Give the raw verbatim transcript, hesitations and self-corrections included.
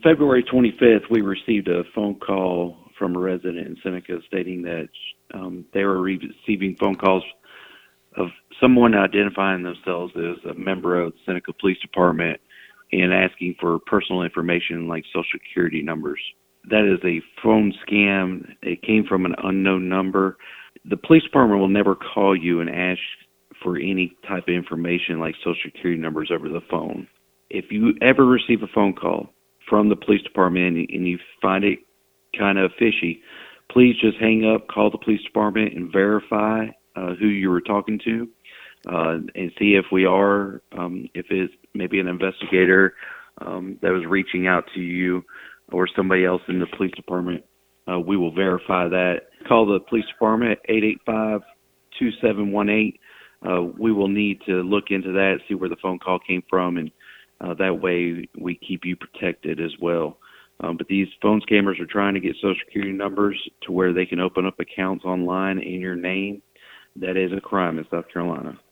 February twenty-fifth, we received a phone call from a resident in Seneca stating that um, they were receiving phone calls of someone identifying themselves as a member of the Seneca Police Department and asking for personal information like Social Security numbers. That is a phone scam. It came from an unknown number. The police department will never call you and ask for any type of information like Social Security numbers over the phone. If you ever receive a phone call from the police department and you find it kind of fishy, please just hang up, call the police department, and verify uh, who you were talking to, uh, and see if we are, um, if it's maybe an investigator um, that was reaching out to you or somebody else in the police department. Uh, we will verify that. Call the police department, eight eight five, two seven one eight. Uh, we will need to look into that, see where the phone call came from, and uh, that way we keep you protected as well. Um, but these phone scammers are trying to get Social Security numbers to where they can open up accounts online in your name. That is a crime in South Carolina.